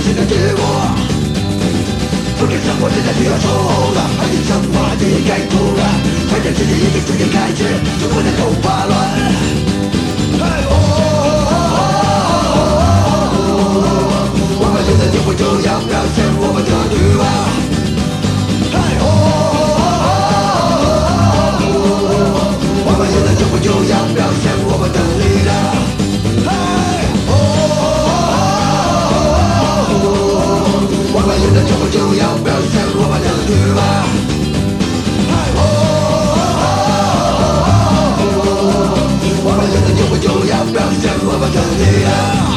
现的结果。不给生活现在需要守候了，还是生活就应该突然，反正世界已经逐渐开始，就不能够拔乱。我们现在就会这样表现我们的欲望。我们现在就会这样表现我们的力量。我们现在就会这样表现我们的欲望。我们现在就会这样表现我们的力量。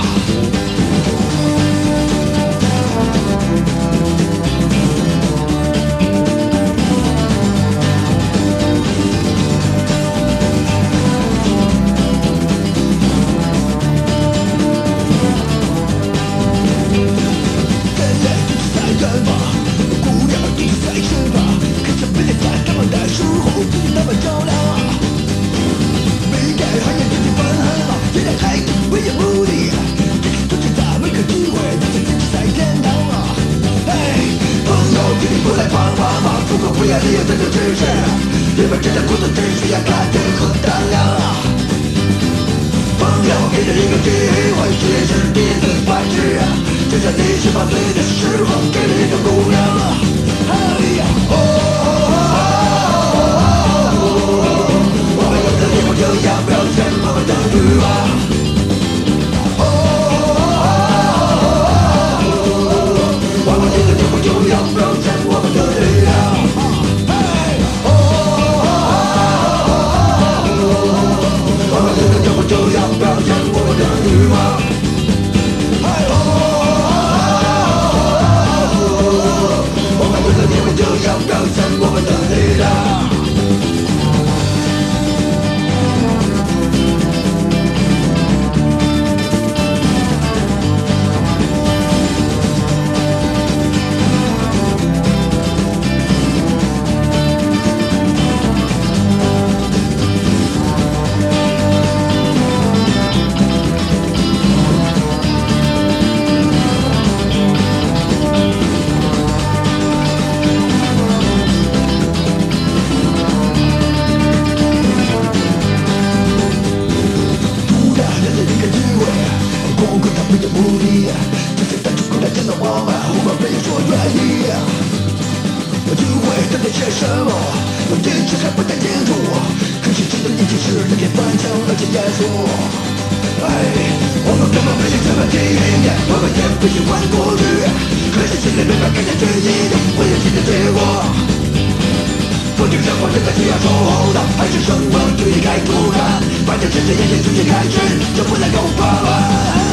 不要利用这种知识，因为真的孤独只需要感觉和胆量。朋友给了一个机会，实验室第一次反制，就像你18岁的时候给了一个姑娘。我们有的地方就要表现我们的欲望。我们有的地方就要表现我们的力量。就要表现我们的欲望。我们有的地方就要表现我们的力量。不喜欢过去，可是现在没法改变这一点，我有新的结果。不知生活真的需要守候的，还是生活就应该突然，反正世界已经逐渐开始，就不能够拔乱。